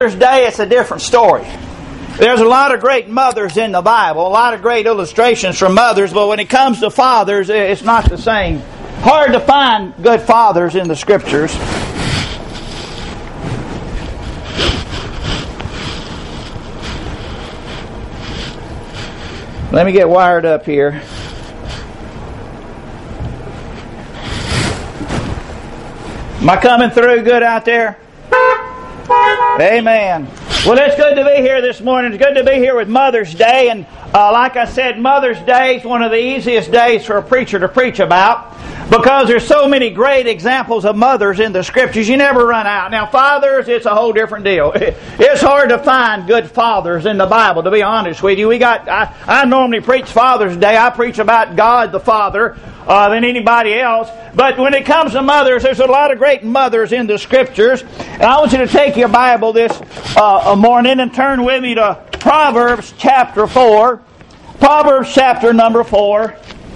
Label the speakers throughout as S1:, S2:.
S1: Day, it's a different story. There's a lot of great mothers in the Bible, a lot of great illustrations from mothers, but when it comes to fathers, it's not the same. Hard to find good fathers in the Scriptures. Let me get wired up here. Am I coming through good out there? Amen. Well, it's good to be here this morning. It's good to be here with Mother's Day. And like I said, Mother's Day is one of the easiest days for a preacher to preach about, because there's so many great examples of mothers in the Scriptures. You never run out. Now, fathers, it's a whole different deal. It's hard to find good fathers in the Bible, to be honest with you. I normally preach Father's Day. I preach about God the Father than anybody else. But when it comes to mothers, there's a lot of great mothers in the Scriptures. And I want you to take your Bible this morning and turn with me to Proverbs chapter 4. Proverbs chapter number 4.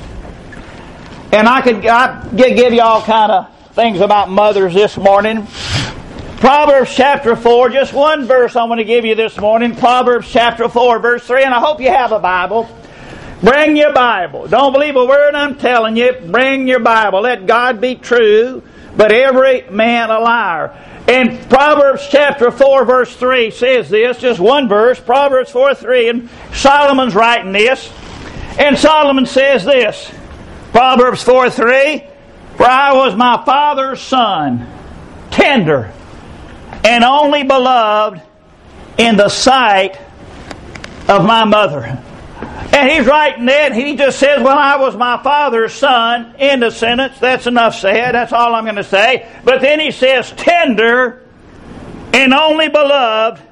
S1: And I give you all kind of things about mothers this morning. Proverbs chapter 4, just one verse I want to give you this morning. Proverbs chapter 4, verse 3. And I hope you have a Bible. Bring your Bible. Don't believe a word I'm telling you. Bring your Bible. Let God be true, but every man a liar. And Proverbs chapter 4, verse 3 says this, just one verse, Proverbs 4, 3, and Solomon's writing this. And Solomon says this, Proverbs 4, 3, for I was my father's son, tender and only beloved in the sight of my mother. And he's writing that, he just says, well, I was my father's son, end of sentence. That's enough said. That's all I'm going to say. But then he says, tender and only beloved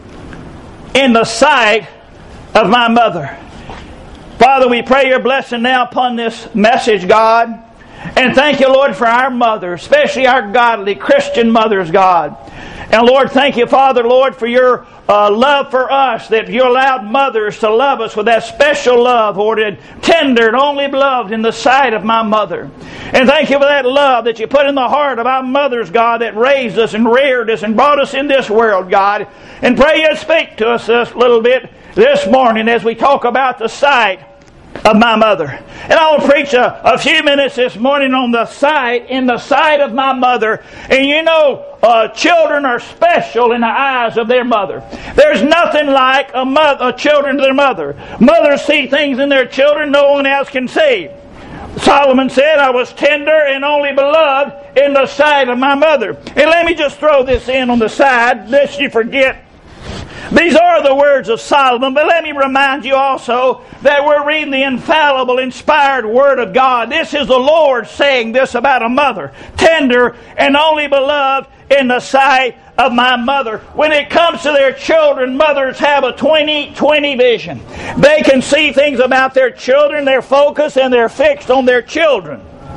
S1: in the sight of my mother. Father, we pray your blessing now upon this message, God. And thank you, Lord, for our mothers, especially our godly Christian mothers, God. And Lord, thank you, Father, Lord, for your love for us, that you allowed mothers to love us with that special love, Lord, and tender and only beloved in the sight of my mother. And thank you for that love that you put in the heart of our mothers, God, that raised us and reared us and brought us in this world, God. And pray you speak to us a little bit this morning as we talk about the sight of my mother. And I will preach a few minutes this morning on the sight, in the sight of my mother. And you know, children are special in the eyes of their mother. There's nothing like a children to their mother. Mothers see things in their children no one else can see. Solomon said, I was tender and only beloved in the sight of my mother. And let me just throw this in on the side, lest you forget. These are the words of Solomon, but let me remind you also that we're reading the infallible, inspired Word of God. This is the Lord saying this about a mother, tender and only beloved in the sight of my mother. When it comes to their children, mothers have a 20/20 vision. They can see things about their children, they're focused and they're fixed on their children.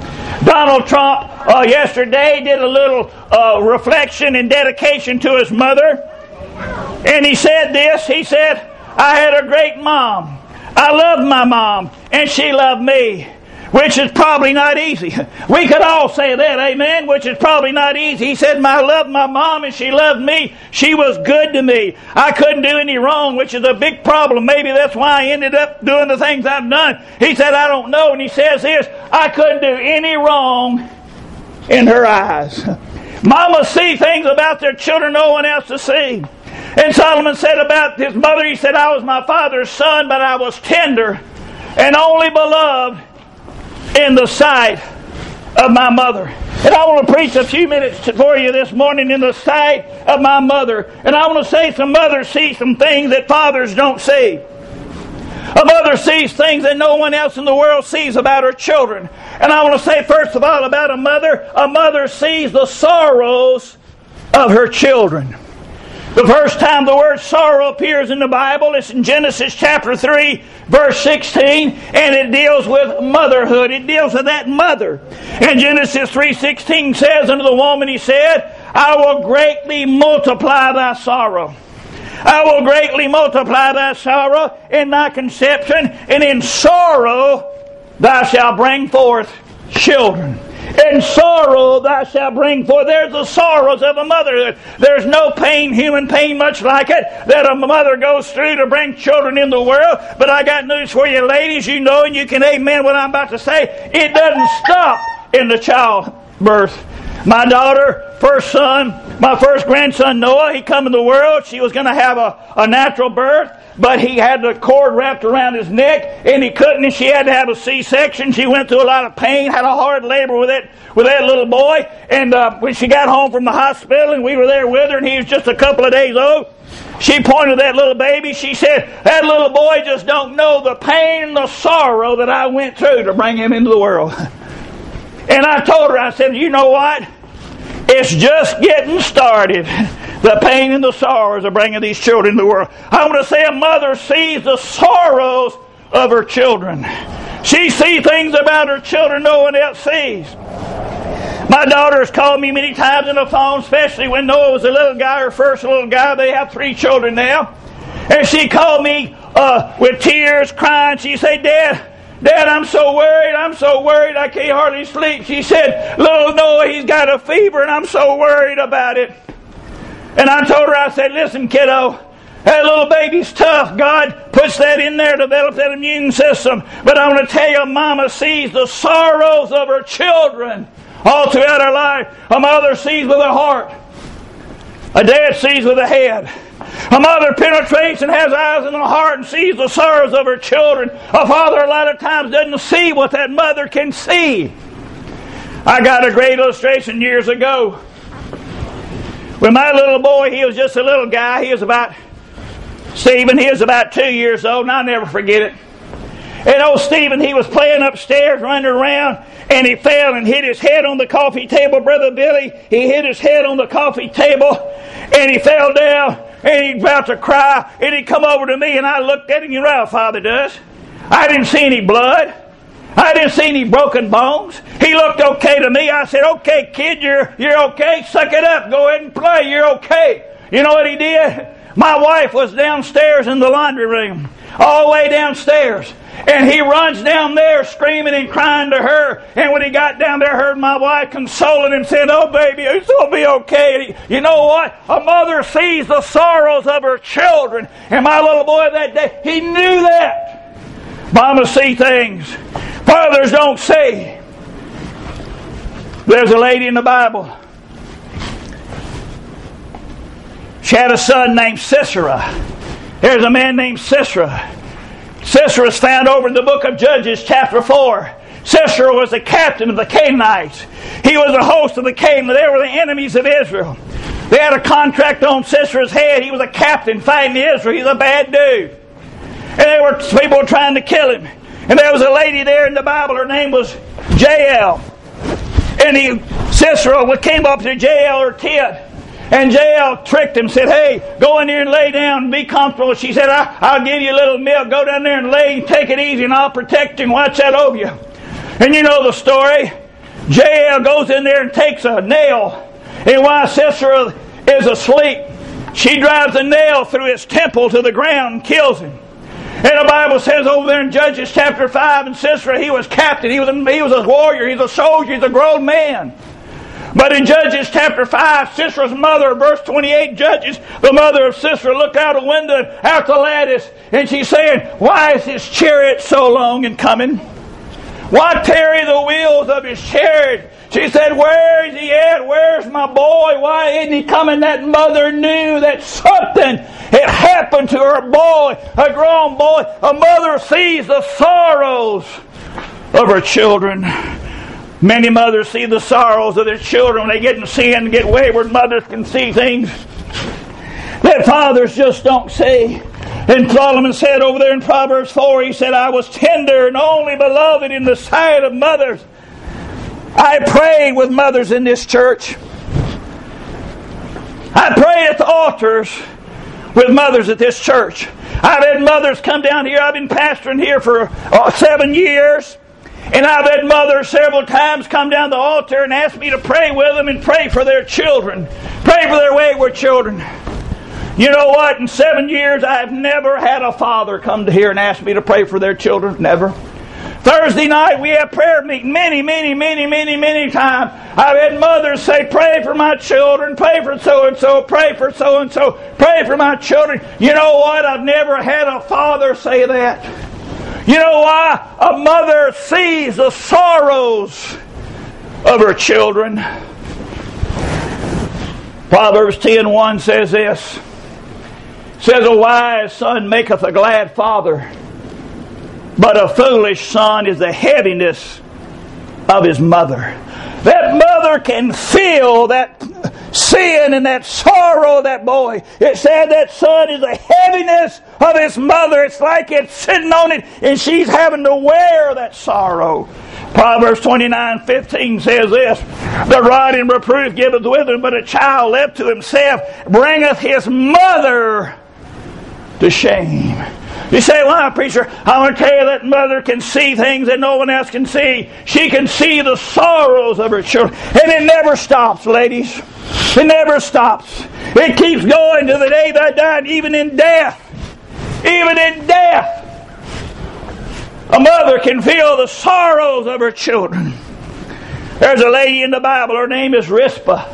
S1: Donald Trump yesterday did a little reflection and dedication to his mother. And he said this, he said, I had a great mom. I loved my mom, and she loved me, which is probably not easy. We could all say that, amen, which is probably not easy. He said, I loved my mom, and she loved me. She was good to me. I couldn't do any wrong, which is a big problem. Maybe that's why I ended up doing the things I've done. He said, I don't know. And he says this, I couldn't do any wrong in her eyes. Mamas see things about their children no one else to see. And Solomon said about his mother, he said, I was my father's son, but I was tender and only beloved in the sight of my mother. And I want to preach a few minutes for you this morning in the sight of my mother. And I want to say some mothers see some things that fathers don't see. A mother sees things that no one else in the world sees about her children. And I want to say first of all about a mother sees the sorrows of her children. The first time the word sorrow appears in the Bible is in Genesis chapter 3, verse 16, and it deals with motherhood. It deals with that mother. And Genesis 3:16 says unto the woman, he said, I will greatly multiply thy sorrow. I will greatly multiply thy sorrow in thy conception, and in sorrow thou shalt bring forth children. and sorrow thou shalt bring forth. There's the sorrows of a motherhood. There's no pain, human pain much like it, that a mother goes through to bring children into the world. But I got news for you ladies, you know, and you can amen what I'm about to say. It doesn't stop in the childbirth. My daughter, first son, my first grandson Noah, he come in the world. She was going to have a natural birth, but he had the cord wrapped around his neck, and he couldn't, and she had to have a C-section. She went through a lot of pain, had a hard labor with that little boy, and when she got home from the hospital, and we were there with her, and he was just a couple of days old, she pointed at that little baby. She said, that little boy just don't know the pain and the sorrow that I went through to bring him into the world. And I told her, I said, you know what? It's just getting started. The pain and the sorrows of bringing these children into the world. I want to say a mother sees the sorrows of her children. She sees things about her children no one else sees. My daughter has called me many times on the phone, especially when Noah was a little guy, her first little guy. They have 3 children now. And she called me with tears, crying. She said, Dad, I'm so worried, I can't hardly sleep. She said, little Noah, he's got a fever, and I'm so worried about it. And I told her, I said, listen, kiddo, that little baby's tough. God puts that in there to develop that immune system. But I want to tell you, Mama sees the sorrows of her children all throughout her life. A mother sees with her heart. A dad sees with the head. A mother penetrates and has eyes in her heart and sees the sorrows of her children. A father a lot of times doesn't see what that mother can see. I got a great illustration years ago. When my little boy, he was just a little guy. He was about 2 years old, and I'll never forget it. And old Stephen, he was playing upstairs, running around, and he fell and hit his head on the coffee table. Brother Billy, he hit his head on the coffee table, and he fell down, and he's about to cry, and he come over to me, and I looked at him, you know how a father does. I didn't see any blood. I didn't see any broken bones. He looked okay to me. I said, okay, kid, you're okay. Suck it up. Go ahead and play. You're okay. You know what he did? My wife was downstairs in the laundry room, all the way downstairs. And he runs down there screaming and crying to her. And when he got down there, heard my wife consoling him, said, oh, baby, it's going to be okay. You know what? A mother sees the sorrows of her children. And my little boy that day, he knew that. Mama see things fathers don't see. There's a lady in the Bible. She had a son named Sisera. There's a man named Sisera. Sisera is found over in the book of Judges, chapter 4. Sisera was the captain of the Canaanites. He was the host of the Canaanites. They were the enemies of Israel. They had a contract on Sisera's head. He was a captain fighting Israel. He's a bad dude. And there were people trying to kill him. And there was a lady there in the Bible. Her name was Jael. And Sisera came up to Jael, her tent. And Jael tricked him, said, hey, go in there and lay down and be comfortable. She said, I'll give you a little milk. Go down there and lay and take it easy, and I'll protect you and watch that over you. And you know the story. Jael goes in there and takes a nail. And while Sisera is asleep, she drives a nail through his temple to the ground and kills him. And the Bible says over there in Judges chapter 5, and Sisera, he was captain. He was a warrior. He's a soldier. He's a grown man. But in Judges chapter 5, Sisera's mother, verse 28, Judges, the mother of Sisera, looked out a window, out the lattice, and she's saying, why is his chariot so long in coming? Why tarry the wheels of his chariot? She said, where is he at? Where's my boy? Why isn't he coming? That mother knew that something had happened to her boy, a grown boy. A mother sees the sorrows of her children. Many mothers see the sorrows of their children when they get in sin and get wayward. Mothers can see things that fathers just don't see. And Solomon said over there in Proverbs 4, he said, I was tender and only beloved in the sight of mothers. I prayed with mothers in this church. I prayed at the altars with mothers at this church. I've had mothers come down here. I've been pastoring here for 7 years. And I've had mothers several times come down the altar and ask me to pray with them and pray for their children. Pray for their wayward children. You know what? In 7 years, I've never had a father come to here and ask me to pray for their children. Never. Thursday night we have prayer meeting many times. I've had mothers say, pray for my children, pray for so-and-so, pray for so-and-so, pray for my children. You know what? I've never had a father say that. You know why? A mother sees the sorrows of her children. Proverbs 10:1 says this. It says, a wise son maketh a glad father, but a foolish son is the heaviness of his mother. That mother can feel that sin and that sorrow of that boy. It said that son is the heaviness of his mother. It's like it's sitting on it and she's having to wear that sorrow. Proverbs 29:15 says this, the rod and reproof giveth wisdom, but a child left to himself bringeth his mother to shame. You say, well, preacher, I want to tell you that mother can see things that no one else can see. She can see the sorrows of her children. And it never stops, ladies. It never stops. It keeps going to the day that I died, even in death. Even in death. A mother can feel the sorrows of her children. There's a lady in the Bible. Her name is Rizpah.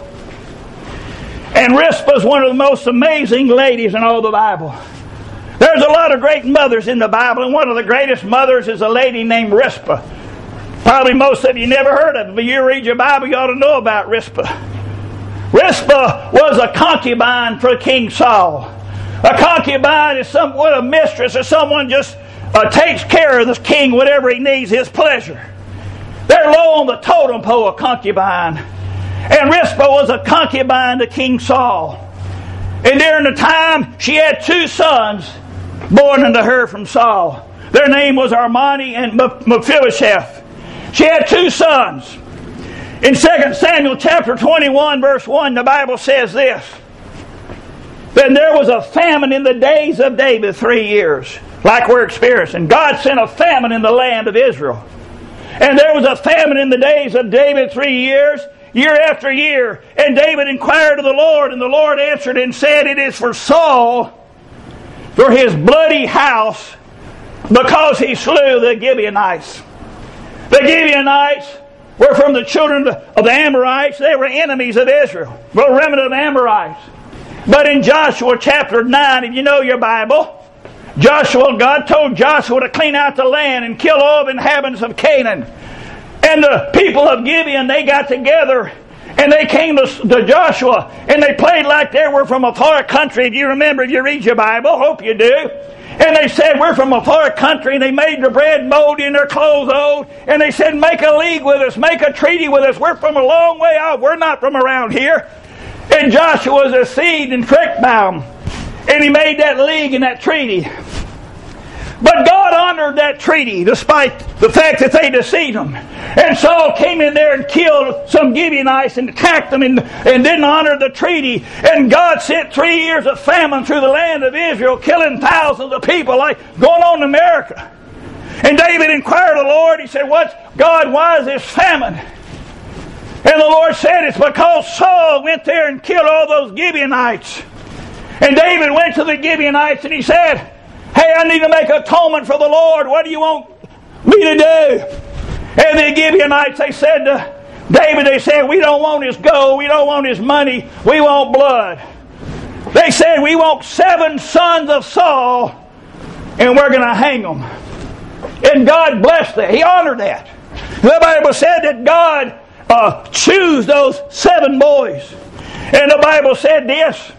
S1: And Rizpah is one of the most amazing ladies in all the Bible. There's a lot of great mothers in the Bible, and one of the greatest mothers is a lady named Rizpah. Probably most of you never heard of it, but you read your Bible, you ought to know about Rizpah. Rizpah was a concubine for King Saul. A concubine is what a mistress or someone just takes care of the king whatever he needs, his pleasure. They're low on the totem pole, a concubine. And Rizpah was a concubine to King Saul. And during the time, she had 2 sons born unto her from Saul. Their name was Armani and Mephibosheth. She had 2 sons. In 2 Samuel chapter 21, verse 1, the Bible says this. Then there was a famine in the days of David 3 years, like we're experiencing. God sent a famine in the land of Israel. And there was a famine in the days of David 3 years, year after year. And David inquired of the Lord, and the Lord answered and said, it is for Saul, for his bloody house, because he slew the Gibeonites. The Gibeonites were from the children of the Amorites. They were enemies of Israel, the remnant of Amorites. But in Joshua chapter 9, if you know your Bible, God told Joshua to clean out the land and kill all the inhabitants of Canaan. And the people of Gibeon, they got together and they came to Joshua and they played like they were from a far country. If you remember, if you read your Bible, hope you do. And they said, we're from a far country, and they made their bread moldy and their clothes old. And they said, make a league with us, make a treaty with us. We're from a long way off. We're not from around here. And Joshua was a seed in Crickbound. And he made that league and that treaty. But God honored that treaty despite the fact that they deceived him. And Saul came in there and killed some Gibeonites and attacked them and didn't honor the treaty. And God sent 3 years of famine through the land of Israel, killing thousands of people like going on in America. And David inquired of the Lord. He said, God, why is this famine? And the Lord said, it's because Saul went there and killed all those Gibeonites. And David went to the Gibeonites and he said, hey, I need to make atonement for the Lord. What do you want me to do? And the Gibeonites, they said to David, they said, we don't want his gold, we don't want his money, we want blood. They said, we want 7 sons of Saul, and we're going to hang them. And God blessed that. He honored that. The Bible said that God chose those 7 boys. And the Bible said this,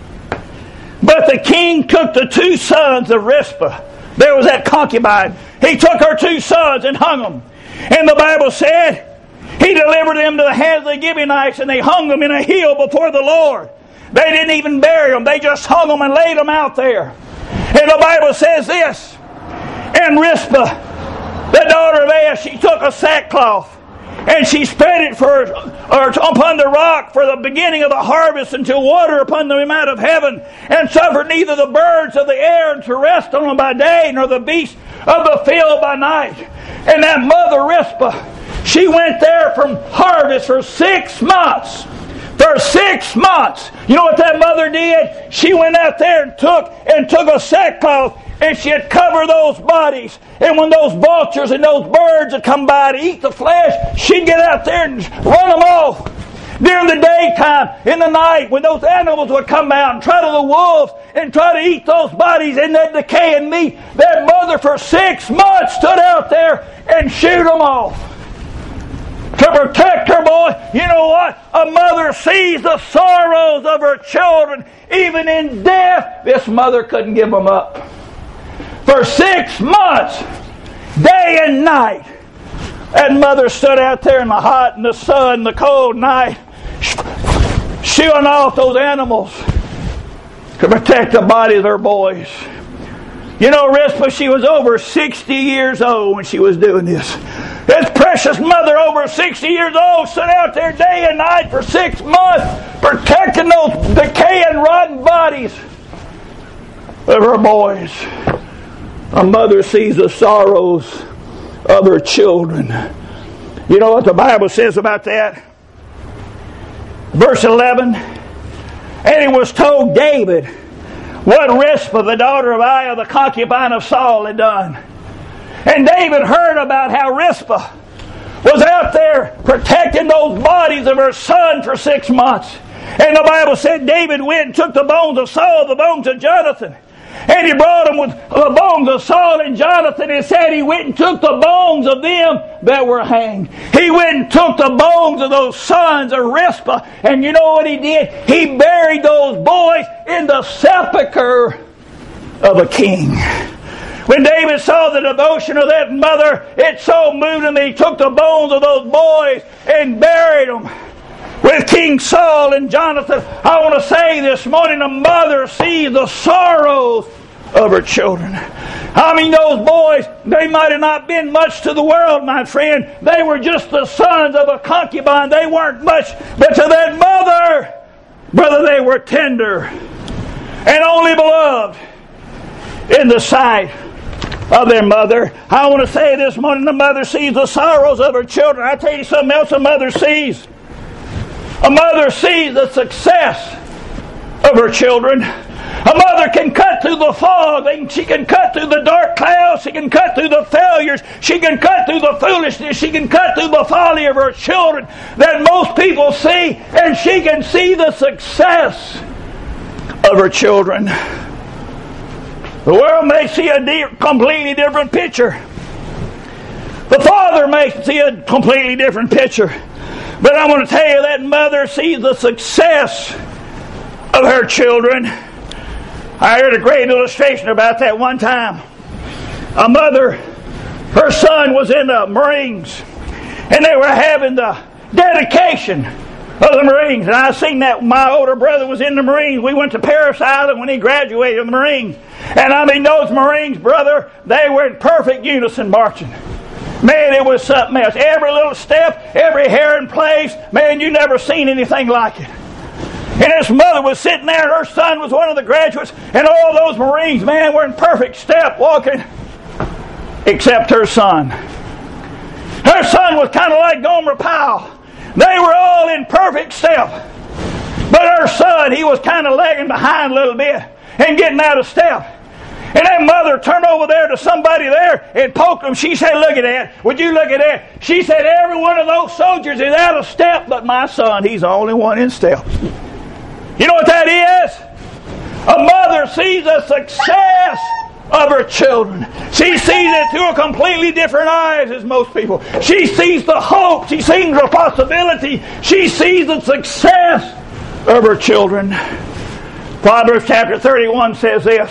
S1: but the king took the 2 sons of Rizpah. There was that concubine. He took her 2 sons and hung them. And the Bible said he delivered them to the hands of the Gibeonites, and they hung them in a hill before the Lord. They didn't even bury them. They just hung them and laid them out there. And the Bible says this, and Rizpah, the daughter of Aiah, she took a sackcloth and she spread it upon the rock for the beginning of the harvest until water upon them out of heaven, and suffered neither the birds of the air to rest on them by day, nor the beasts of the field by night. And that mother Rizpah, she went there from harvest for 6 months. For 6 months. You know what that mother did? She went out there and took a sackcloth and she'd cover those bodies. And when those vultures and those birds would come by to eat the flesh, she'd get out there and run them off. During the daytime, in the night, when those animals would come out and try to the wolves and try to eat those bodies in that decaying meat, that mother for 6 months stood out there and shoot them off to protect her boy. You know what? A mother sees the sorrows of her children. Even in death, this mother couldn't give them up. For 6 months, day and night, that mother stood out there in the hot and the sun, the cold night, shooing off those animals to protect the bodies of their boys. You know, Rizpah, she was over 60 years old when she was doing this. This precious mother, over 60 years old, stood out there day and night for 6 months, protecting those decaying, rotten bodies of her boys. A mother sees the sorrows of her children. You know what the Bible says about that? Verse 11, and it was told David what Rizpah, the daughter of Aiah, the concubine of Saul, had done. And David heard about how Rizpah was out there protecting those bodies of her son for 6 months. And the Bible said David went and took the bones of Saul, the bones of Jonathan, and he brought them with the bones of Saul and Jonathan. It said he went and took the bones of them that were hanged. He went and took the bones of those sons of Rizpah. And you know what he did? He buried those boys in the sepulcher of a king. When David saw the devotion of that mother, it so moved him that he took the bones of those boys and buried them with King Saul and Jonathan. I want to say this morning, a mother sees the sorrows of her children. I mean, those boys, they might have not been much to the world, my friend. They were just the sons of a concubine. They weren't much, but to that mother, brother, they were tender and only beloved in the sight of their mother. I want to say this morning, the mother sees the sorrows of her children. I tell you something else a mother sees. A mother sees the success of her children. A mother can cut through the fog. She can cut through the dark clouds. She can cut through the failures. She can cut through the foolishness. She can cut through the folly of her children that most people see. And she can see the success of her children. The world may see a completely different picture. The father may see a completely different picture. But I want to tell you that mother sees the success of her children. I heard a great illustration about that one time. A mother, her son was in the Marines, and they were having the dedication of the Marines. And I seen that my older brother was in the Marines. We went to Parris Island when he graduated from the Marines. And I mean, those Marines, brother, they were in perfect unison marching. Man, it was something else. Every little step, every hair in place. Man, you never seen anything like it. And his mother was sitting there, and her son was one of the graduates, and all those Marines, man, were in perfect step walking, except her son. Her son was kind of like Gomer Powell. They were all in perfect step. But her son, he was kind of lagging behind a little bit and getting out of step. And that mother turned over there to somebody there and poked him. She said, look at that. Would you look at that? She said, every one of those soldiers is out of step, but my son, he's the only one in step. You know what that is? A mother sees the success of her children. She sees it through a completely different eyes as most people. She sees the hope. She sees the possibility. She sees the success of her children. Proverbs chapter 31 says this.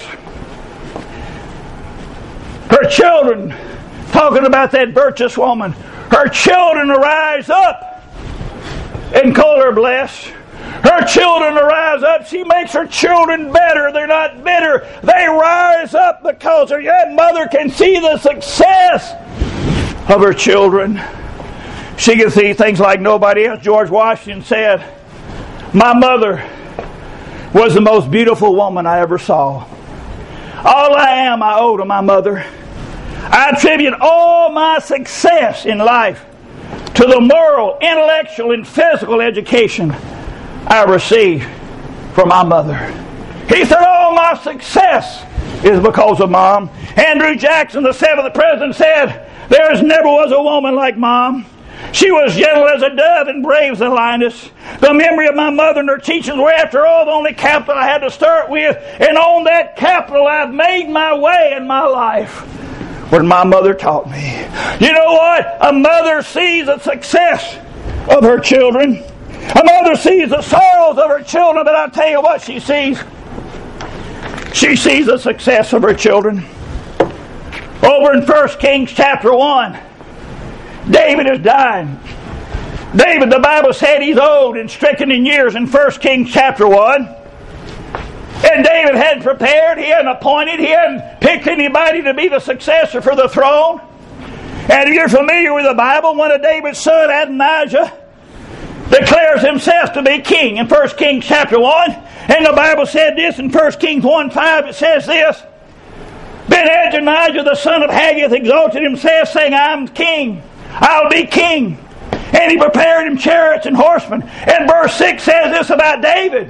S1: Her children, talking about that virtuous woman, her children arise up and call her blessed. Her children arise up. She makes her children better. They're not bitter. They rise up because that mother can see the success of her children. She can see things like nobody else. George Washington said, my mother was the most beautiful woman I ever saw. All I am, I owe to my mother. I attribute all my success in life to the moral, intellectual, and physical education I received from my mother. He said, all my success is because of Mom. Andrew Jackson, the 7th president, said, there never was a woman like Mom. She was gentle as a dove and brave as a lioness. The memory of my mother and her teachings were, after all, the only capital I had to start with. And on that capital, I've made my way in my life. What my mother taught me. You know what? A mother sees the success of her children. A mother sees the sorrows of her children, but I'll tell you what she sees. She sees the success of her children. Over in 1 Kings chapter 1, David is dying. David, the Bible said he's old and stricken in years in 1 Kings chapter 1. And David hadn't prepared, he hadn't appointed, he hadn't picked anybody to be the successor for the throne. And if you're familiar with the Bible, one of David's sons, Adonijah, declares himself to be king in 1 Kings chapter 1. And the Bible said this in 1 Kings 1:5, it says this, then Adonijah the son of Haggith exalted himself, saying, I'm king, I'll be king. And he prepared him chariots and horsemen. And verse 6 says this about David.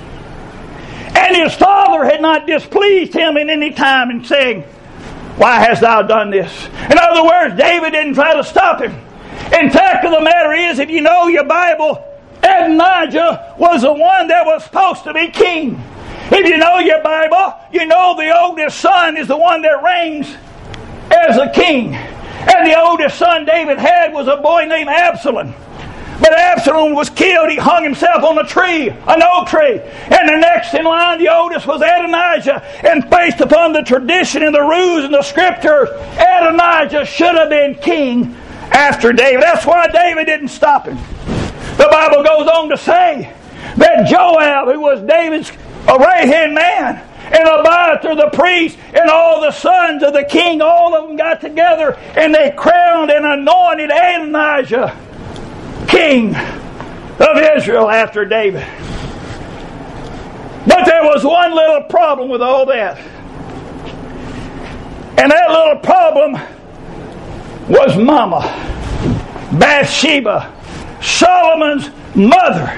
S1: And his father had not displeased him in any time in saying, why hast thou done this? In other words, David didn't try to stop him. In fact of the matter is, if you know your Bible, Adonijah was the one that was supposed to be king. If you know your Bible, you know the oldest son is the one that reigns as a king. And the oldest son David had was a boy named Absalom. But Absalom was killed. He hung himself on a tree, an oak tree. And the next in line, the oldest, was Adonijah. And based upon the tradition and the rules and the scriptures, Adonijah should have been king after David. That's why David didn't stop him. The Bible goes on to say that Joab, who was David's right-hand man, and Abiathar the priest, and all the sons of the king, all of them got together, and they crowned and anointed Adonijah king of Israel after David. But there was one little problem with all that. And that little problem was Mama, Bathsheba, Solomon's mother.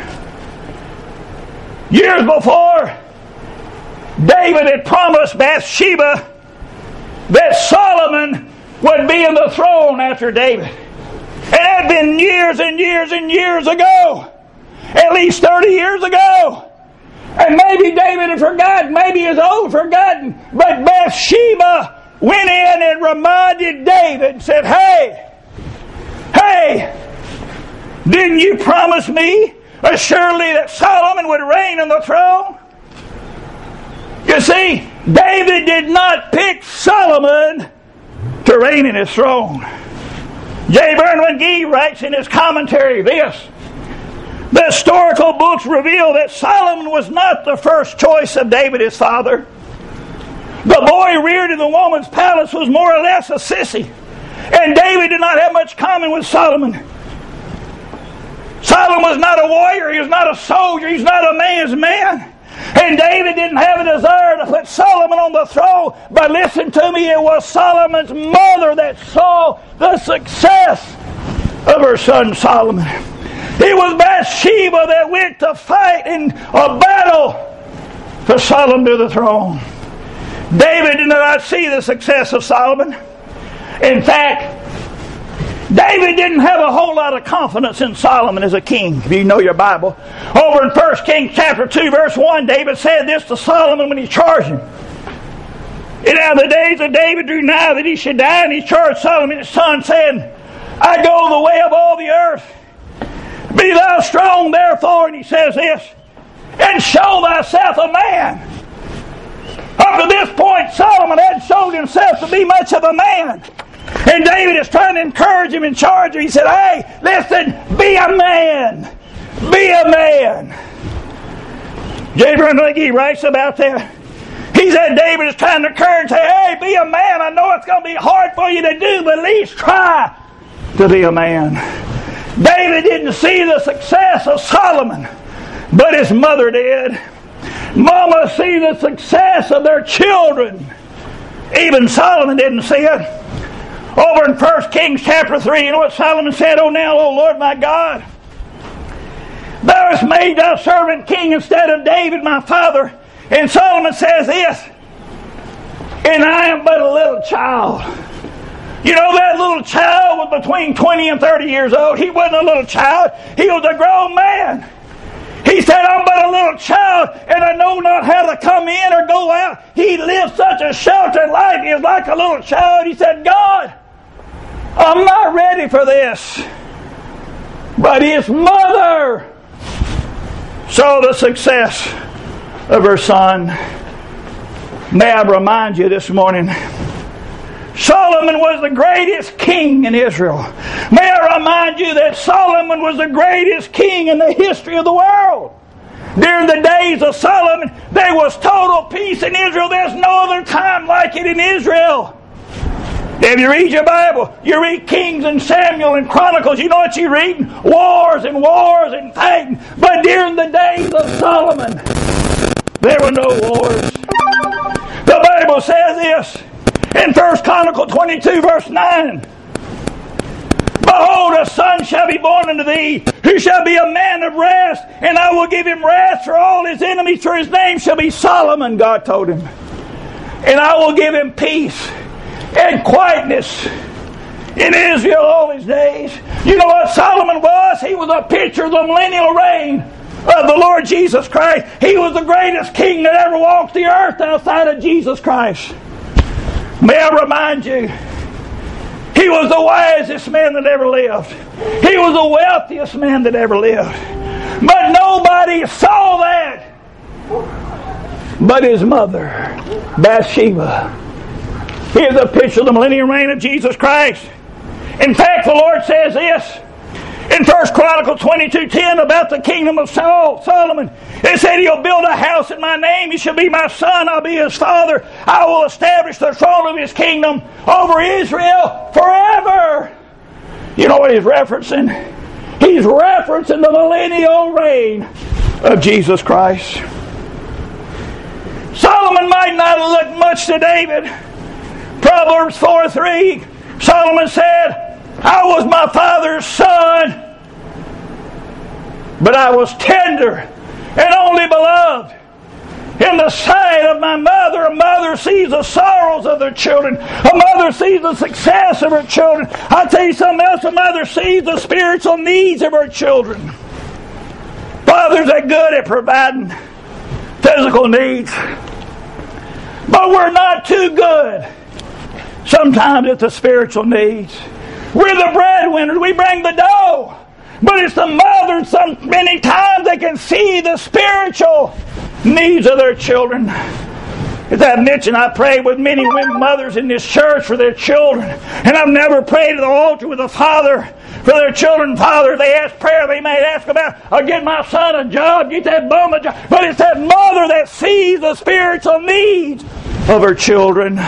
S1: Years before, David had promised Bathsheba that Solomon would be in the throne after David. And it had been years and years and years ago. At least 30 years ago. And maybe David had forgotten. Maybe his old forgotten. But Bathsheba went in and reminded David and said, Hey, didn't you promise me assuredly that Solomon would reign on the throne? You see, David did not pick Solomon to reign in his throne. J. Vernon McGee writes in his commentary this: the historical books reveal that Solomon was not the first choice of David, his father. The boy reared in the woman's palace was more or less a sissy, and David did not have much common with Solomon. Solomon was not a warrior, he was not a soldier, he's not a man's man. And David didn't have a desire to put Solomon on the throne, but listen to me, it was Solomon's mother that saw the success of her son Solomon. It was Bathsheba that went to fight in a battle for Solomon to the throne. David did not see the success of Solomon. In fact, David didn't have a whole lot of confidence in Solomon as a king, if you know your Bible. Over in 1 Kings chapter 2, verse 1, David said this to Solomon when he charged him. And now the days of David drew nigh that he should die, and he charged Solomon his son, saying, I go the way of all the earth. Be thou strong, therefore, and he says this, and show thyself a man. Up to this point, Solomon hadn't shown himself to be much of a man. And David is trying to encourage him and charge him. He said, hey, listen, be a man. Be a man. J. Vernon McGee writes about that. He said David is trying to encourage, say, hey, be a man. I know it's going to be hard for you to do, but at least try to be a man. David didn't see the success of Solomon, but his mother did. Mama see the success of their children. Even Solomon didn't see it. Over in 1 Kings chapter 3, you know what Solomon said? Oh, now, O Lord my God, thou hast made thy servant king instead of David my father, And Solomon says this, and I am but a little child. You know, that little child was between 20 and 30 years old. He wasn't a little child. He was a grown man. He said, I'm but a little child, and I know not how to come in or go out. He lived such a sheltered life. He was like a little child. He said, God, I'm not ready for this. But his mother saw the success of her son. May I remind you this morning, Solomon was the greatest king in Israel. May I remind you that Solomon was the greatest king in the history of the world. During the days of Solomon, there was total peace in Israel. There's no other time like it in Israel. If you read your Bible, you read Kings and Samuel and Chronicles, you know what you read? Wars and fighting. But during the days of Solomon, there were no wars. The Bible says this in 1 Chronicles 22, verse 9. Behold, a son shall be born unto thee, who shall be a man of rest, and I will give him rest for all his enemies, for his name shall be Solomon, God told him. And I will give him peace and quietness in Israel all his days. You know what Solomon was? He was a picture of the millennial reign of the Lord Jesus Christ. He was the greatest king that ever walked the earth outside of Jesus Christ. May I remind you, he was the wisest man that ever lived. He was the wealthiest man that ever lived. But nobody saw that but his mother, Bathsheba. Here's a picture of the millennial reign of Jesus Christ. In fact, the Lord says this in 1 Chronicles 22:10 about the kingdom of Solomon. It said, he'll build a house in my name. He shall be my son. I'll be his father. I will establish the throne of his kingdom over Israel forever. You know what he's referencing? He's referencing the millennial reign of Jesus Christ. Solomon might not have looked much to David. Proverbs 4:3, Solomon said, I was my father's son, but I was tender and only beloved in the sight of my mother. A mother sees the sorrows of their children. A mother sees the success of her children. I'll tell you something else. A mother sees the spiritual needs of her children. Fathers are good at providing physical needs, but we're not too good sometimes at the spiritual needs. We're the breadwinners. We bring the dough. But it's the mothers, many times they can see the spiritual needs of their children. As I mentioned, I prayed with many women mothers in this church for their children. And I've never prayed at the altar with a father for their children. Father, they ask prayer, they may ask about, I'll get my son a job, get that bum a job. But it's that mother that sees the spiritual needs of her children.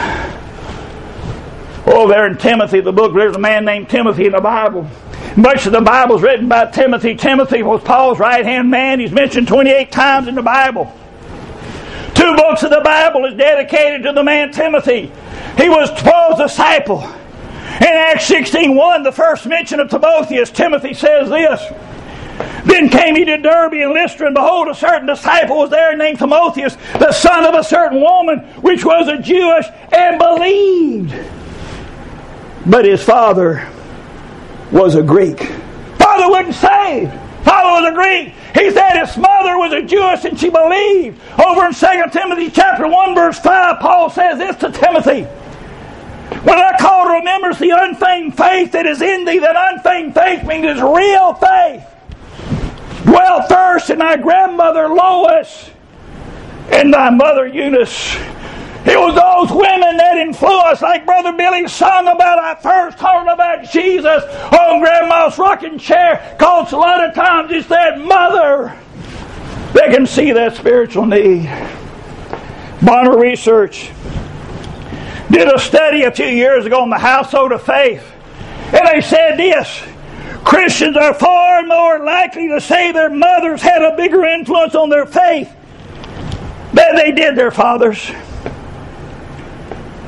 S1: Oh, there in Timothy, the book, there's a man named Timothy in the Bible. Much of the Bible is written by Timothy. Timothy was Paul's right-hand man. He's mentioned 28 times in the Bible. 2 books of the Bible is dedicated to the man Timothy. He was Paul's disciple. In Acts 16:1, the first mention of Timotheus, Timothy says this, Then came he to Derbe and Lystra, and behold, a certain disciple was there named Timotheus, the son of a certain woman, which was a Jewish, and believed. But his father was a Greek. Father wasn't saved. Father was a Greek. He said his mother was a Jewess and she believed. Over in 2 Timothy chapter 1 verse 5, Paul says this to Timothy. When I call to remembrance the unfeigned faith that is in thee, that unfeigned faith means it's real faith. Dwell first in thy grandmother Lois and thy mother Eunice. It was those women that influenced, like Brother Billy sung about. I first heard about Jesus on Grandma's rocking chair. Because a lot of times it's that mother that can see that spiritual need. Bonner Research did a study a few years ago on the household of faith. And they said this, Christians are far more likely to say their mothers had a bigger influence on their faith than they did their fathers.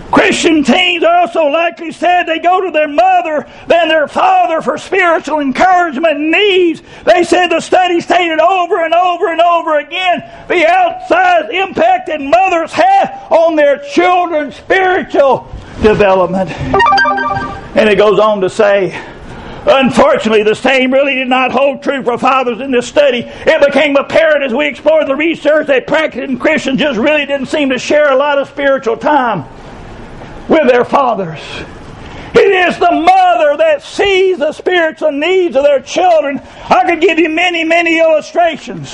S1: Christian teens also likely said they go to their mother than their father for spiritual encouragement and needs. They said the study stated over and over and over again the outsized impact that mothers have on their children's spiritual development. And it goes on to say, unfortunately, the same really did not hold true for fathers in this study. It became apparent as we explored the research that practicing Christians just really didn't seem to share a lot of spiritual time with their fathers. It is the mother that sees the spiritual needs of their children. I could give you many, many illustrations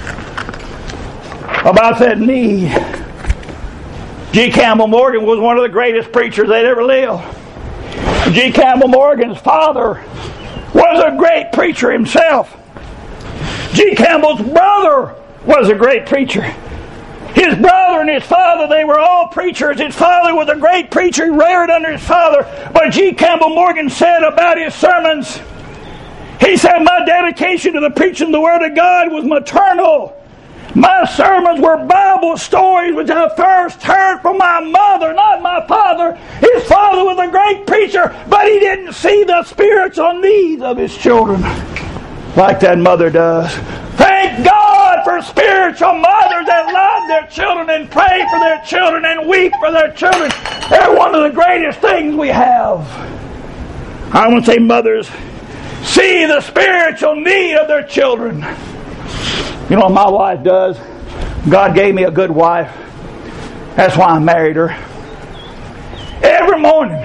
S1: about that need. G. Campbell Morgan was one of the greatest preachers that ever lived. G. Campbell Morgan's father was a great preacher himself. G. Campbell's brother was a great preacher. His brother and his father, they were all preachers. His father was a great preacher. He reared under his father. But G. Campbell Morgan said about his sermons, he said, my dedication to the preaching of the Word of God was maternal. My sermons were Bible stories which I first heard from my mother, not my father. His father was a great preacher, but he didn't see the spiritual needs of his children like that mother does. Thank God for spiritual mothers that love their children and pray for their children and weep for their children. They're one of the greatest things we have. I want to say mothers see the spiritual need of their children. You know what my wife does? God gave me a good wife. That's why I married her. Every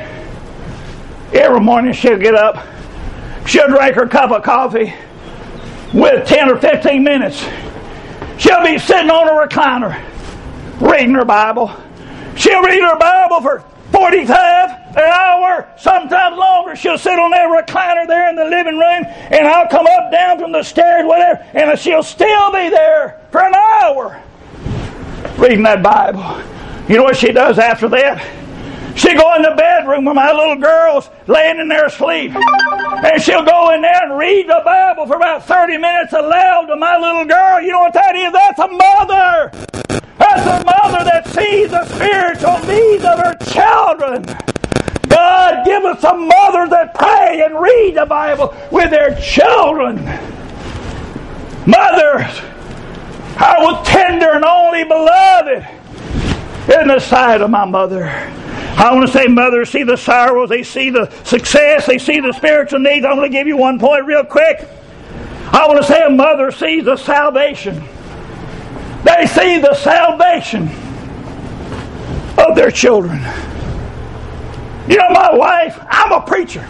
S1: morning she'll get up. She'll drink her cup of coffee. With 10 or 15 minutes, she'll be sitting on a recliner reading her Bible. She'll read her Bible for 45, an hour, sometimes longer. She'll sit on that recliner there in the living room, and I'll come up, down from the stairs, whatever, and she'll still be there for an hour reading that Bible. You know what she does after that? She'll go in the bedroom where my little girl's laying in there asleep. And she'll go in there and read the Bible for about 30 minutes aloud to my little girl. You know what that is? That's a mother. That's a mother that sees the spiritual needs of her children. God, give us some mothers that pray and read the Bible with their children. Mothers, I was tender and only beloved in the sight of my mother. I want to say mothers see the sorrows, they see the success, they see the spiritual needs. I'm going to give you one point real quick. I want to say a mother sees the salvation. They see the salvation of their children. You know, my wife, I'm a preacher.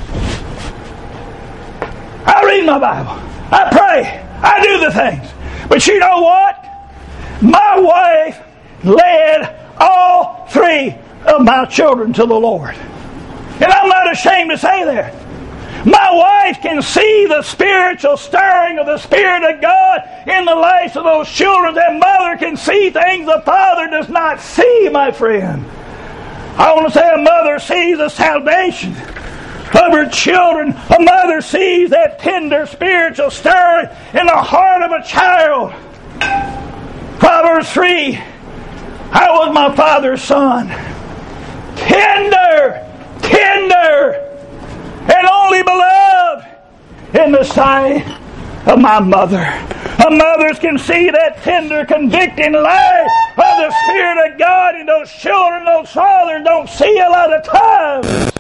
S1: I read my Bible. I pray. I do the things. But you know what? My wife led all three of my children to the Lord. And I'm not ashamed to say that. My wife can see the spiritual stirring of the Spirit of God in the lives of those children. That mother can see things the father does not see, my friend. I want to say a mother sees the salvation of her children. A mother sees that tender spiritual stirring in the heart of a child. Proverbs 3, I was my father's son. Tender, and only beloved in the sight of my mother. Mothers can see that tender, convicting light of the Spirit of God in those children those fathers don't see a lot of times.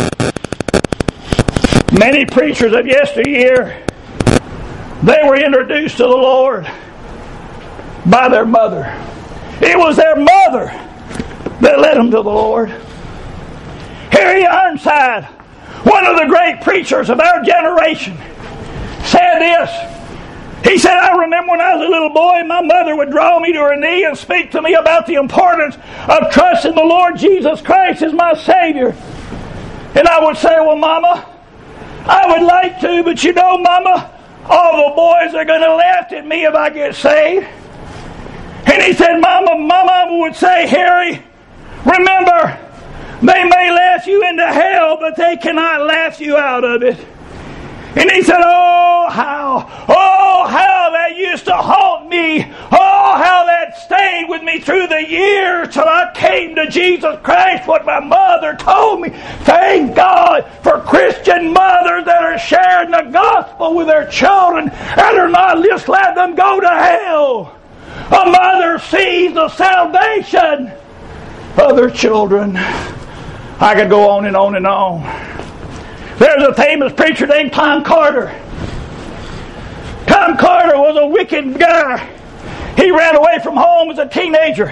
S1: Many preachers of yesteryear, they were introduced to the Lord by their mother. It was their mother that led them to the Lord. Harry Ironside, one of the great preachers of our generation, said this. He said, I remember when I was a little boy, my mother would draw me to her knee and speak to me about the importance of trusting the Lord Jesus Christ as my Savior. And I would say, well, Mama, I would like to, but you know, Mama, all the boys are going to laugh at me if I get saved. And he said, Mama would say, Harry, remember, they may laugh you into hell, but they cannot laugh you out of it. And he said, oh, how that you used to haunt me. Oh, how that stayed with me through the years till I came to Jesus Christ, what my mother told me. Thank God for Christian mothers that are sharing the gospel with their children and are not just letting them go to hell. A mother sees the salvation of their children. I could go on and on and on. There's a famous preacher named Tom Carter. Tom Carter was a wicked guy. He ran away from home as a teenager.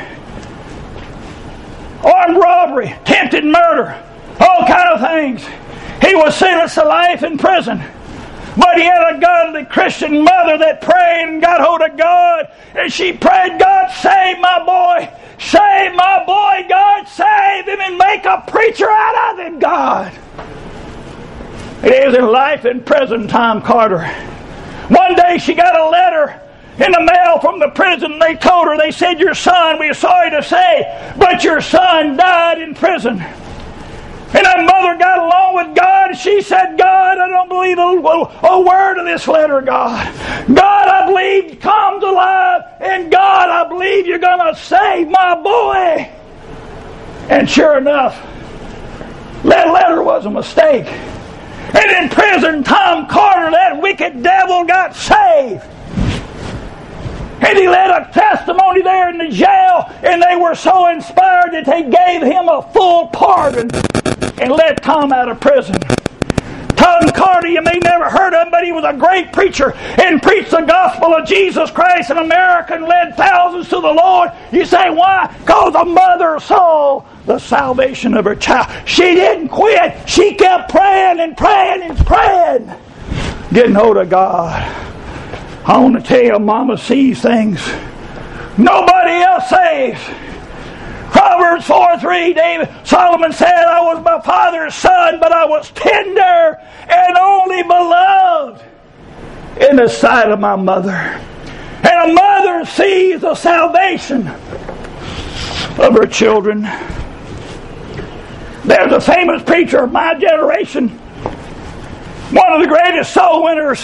S1: Armed robbery, attempted murder, all kind of things. He was sentenced to life in prison. But he had a godly Christian mother that prayed and got hold of God. And she prayed, God, save my boy. Save my boy, God, save him and make a preacher out of him, God. He is in life in prison, Tom Carter. One day she got a letter in the mail from the prison. They told her, they said, your son, we're sorry to say, but your son died in prison. And that mother got along with God. She said, God, I don't believe a word of this letter, God. God, I believe it comes alive. And God, I believe you're going to save my boy. And sure enough, that letter was a mistake. And in prison, Tom Carter, that wicked devil, got saved. And he led a testimony there in the jail, and they were so inspired that they gave him a full pardon and let Tom out of prison. Tom Carter, you may never heard of him, but he was a great preacher and preached the gospel of Jesus Christ in America and led thousands to the Lord. You say, why? Because the mother saw the salvation of her child. She didn't quit. She kept praying and praying and praying, getting hold of God. I want to tell you, Mama sees things nobody else saves. Proverbs 4:3, Solomon said, I was my father's son, but I was tender and only beloved in the sight of my mother. And a mother sees the salvation of her children. There's a famous preacher of my generation, one of the greatest soul winners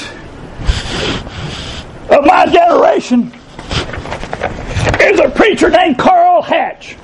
S1: of my generation, is a preacher named Carl Hatch.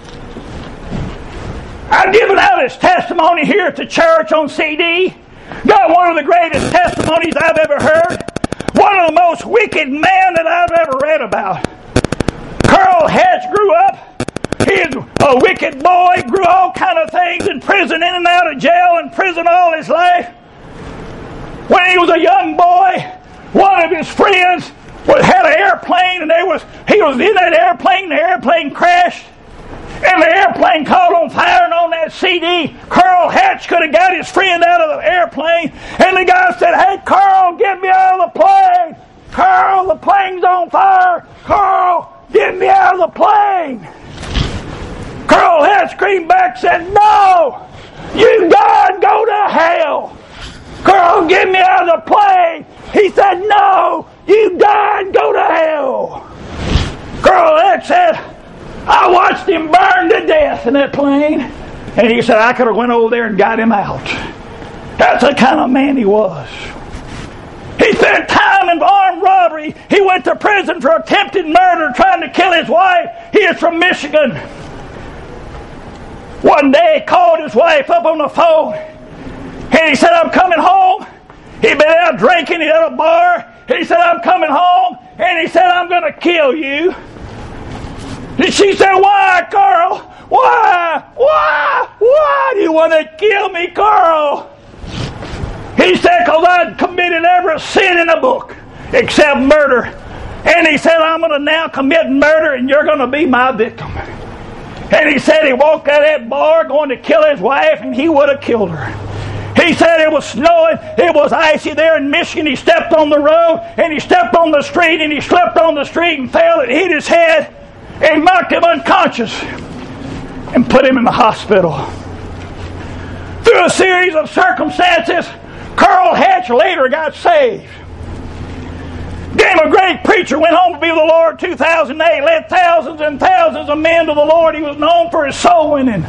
S1: I've given out his testimony here at the church on CD. Got one of the greatest testimonies I've ever heard. One of the most wicked men that I've ever read about. Carl Hatch grew up. He is a wicked boy, grew all kind of things in prison, in and out of jail, in prison all his life. When he was a young boy, one of his friends had an airplane, and he was in that airplane. The airplane crashed, and the airplane caught on fire. And on that CD, Carl Hatch could have got his friend out of the airplane, and the guy said, hey, Carl, get me out of the plane. Carl, the plane's on fire. Carl, get me out of the plane. Carl Hatch screamed back, said, no, you God, go to hell. Carl, get me out of the plane. He said, no, you God, go to hell. Carl Hatch said, I watched him burn to death in that plane. And he said, I could have went over there and got him out. That's the kind of man he was. He spent time in armed robbery. He went to prison for attempted murder, trying to kill his wife. He is from Michigan. One day he called his wife up on the phone, and he said, I'm coming home. He'd been out drinking at a bar. He said, I'm coming home. And he said, I'm going to kill you. And she said, why, Carl? Why? Why do you want to kill me, Carl? He said, because I'd committed every sin in the book except murder. And he said, I'm going to now commit murder, and you're going to be my victim. And he said he walked out of that bar going to kill his wife, and he would have killed her. He said it was snowing, it was icy there in Michigan. He stepped on the road, and he stepped on the street, and he slipped on the street and fell and hit his head and knocked him unconscious and put him in the hospital. Through a series of circumstances, Carl Hatch later got saved. Became a great preacher, went home to be with the Lord in 2008, led thousands and thousands of men to the Lord. He was known for his soul winning.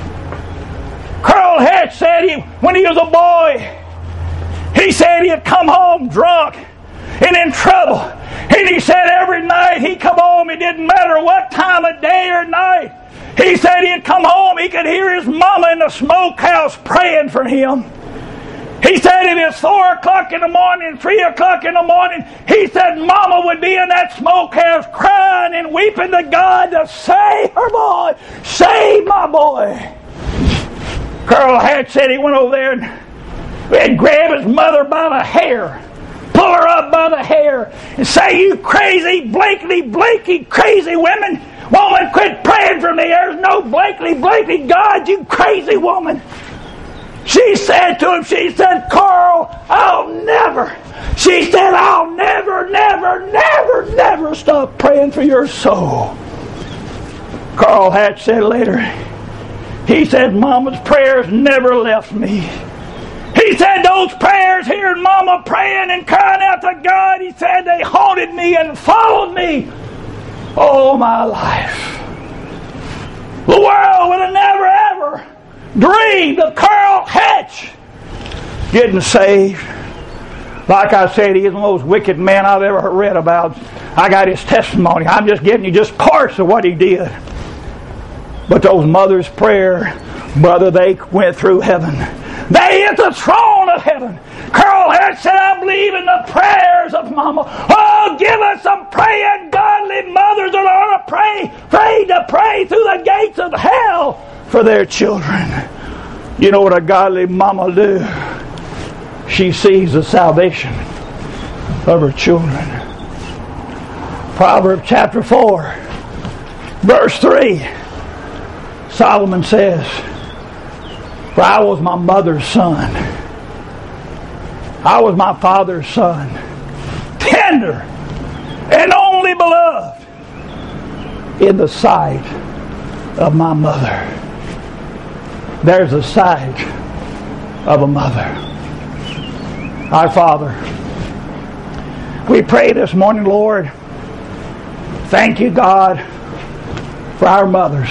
S1: Carl Hatch said when he was a boy, he said he had come home drunk and in trouble. And he said every night he'd come home, it didn't matter what time of day or night. He said he'd come home, he could hear his mama in the smokehouse praying for him. He said if it's 4 o'clock in the morning, 3 o'clock in the morning, he said Mama would be in that smokehouse crying and weeping to God to save her boy. Save my boy. Carl Hatch said he went over there and grabbed his mother by the hair. Pull her up by the hair and say, you crazy, Blakely, crazy woman, quit praying for me. There's no Blakely, God, you crazy woman. She said to him, she said, Carl, I'll never stop praying for your soul. Carl Hatch said later, he said, Mama's prayers never left me. He said those prayers, hearing Mama praying and crying out to God, he said they haunted me and followed me all my life. The world would have never ever dreamed of Carl Hatch getting saved. Like I said, he is the most wicked man I've ever read about. I got his testimony. I'm just giving you just parts of what he did. But those mothers' prayer, brother, they went through heaven. They hit the throne of heaven. Carl Hatch said, I believe in the prayers of Mama. Oh, give us some praying, godly mothers that ought to pray through the gates of hell for their children. You know what a godly mama do? She sees the salvation of her children. Proverbs chapter 4, verse 3. Solomon says, for I was my mother's son. I was my father's son. Tender and only beloved in the sight of my mother. There's the sight of a mother. Our Father, we pray this morning, Lord, thank you, God, for our mothers.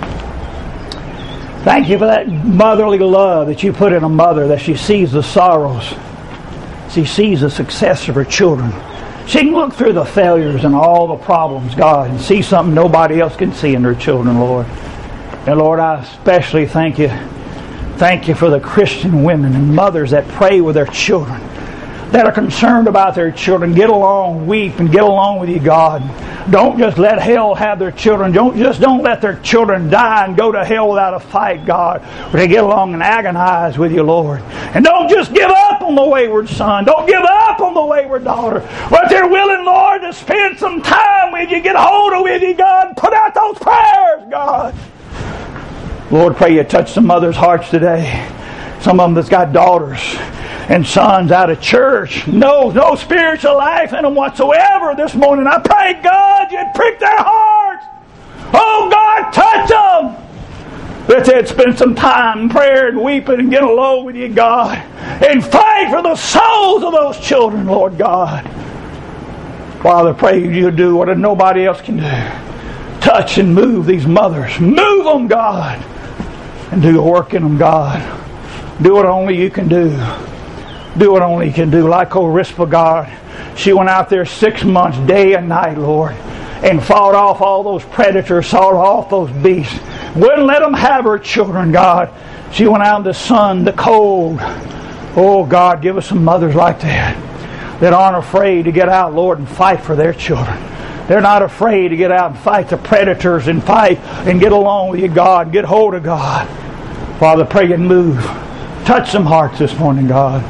S1: Thank you for that motherly love that you put in a mother, that she sees the sorrows. She sees the success of her children. She can look through the failures and all the problems, God, and see something nobody else can see in her children, Lord. And Lord, I especially thank you. Thank you for the Christian women and mothers that pray with their children, that are concerned about their children. Get along, weep, and get along with you, God. Don't just let hell have their children. Don't let their children die and go to hell without a fight, God. But they get along and agonize with you, Lord. And don't just give up on the wayward son. Don't give up on the wayward daughter. But they're willing, Lord, to spend some time with you, get hold of with you, God. Put out those prayers, God. Lord, pray you touch some mothers' hearts today. Some of them that's got daughters and sons out of church. No spiritual life in them whatsoever this morning. I pray, God, you'd prick their hearts. Oh, God, touch them. That they'd spend some time in prayer and weeping and get along with you, God. And fight for the souls of those children, Lord God. Father, pray you do what nobody else can do. Touch and move these mothers. Move them, God. And do a work in them, God. Do what only you can do. Do what only you can do. Like Orispa, God. She went out there 6 months, day and night, Lord, and fought off all those predators, fought off those beasts. Wouldn't let them have her children, God. She went out in the sun, the cold. Oh, God, give us some mothers like that aren't afraid to get out, Lord, and fight for their children. They're not afraid to get out and fight the predators and fight and get along with you, God. Get hold of God. Father, pray and move. Touch some hearts this morning, God.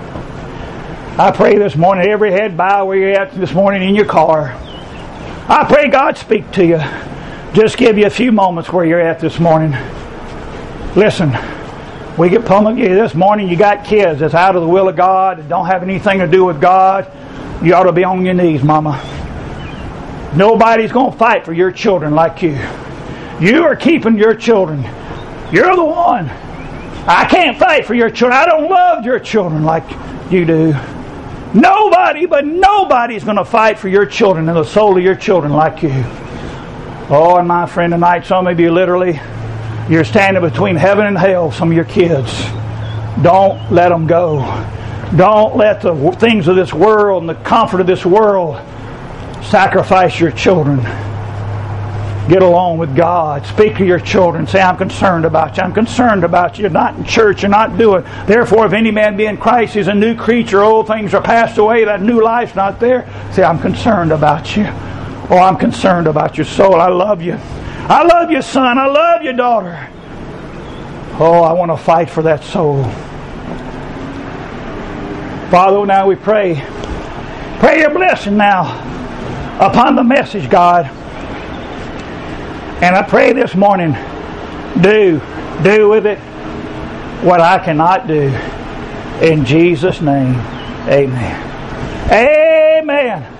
S1: I pray this morning, every head bow where you're at this morning in your car. I pray God speak to you. Just give you a few moments where you're at this morning. Listen, we get pummeled you this morning. You got kids that's out of the will of God, that don't have anything to do with God. You ought to be on your knees, Mama. Nobody's going to fight for your children like you. You are keeping your children. You're the one. I can't fight for your children. I don't love your children like you do. Nobody's going to fight for your children and the soul of your children like you. Oh, and my friend, tonight, some of you literally, you're standing between heaven and hell, some of your kids. Don't let them go. Don't let the things of this world and the comfort of this world Sacrifice your children. Get along with God. Speak to your children. Say, I'm concerned about you. I'm concerned about you. You're not in church. You're not doing. Therefore, if any man be in Christ, he's a new creature. Old things are passed away. That new life's not there. Say, I'm concerned about you. Oh, I'm concerned about your soul. I love you. I love you, son. I love you, daughter. Oh, I want to fight for that soul. Father, now we pray. Pray your blessing now upon the message, God. And I pray this morning, do with it what I cannot do. In Jesus' name, amen. Amen.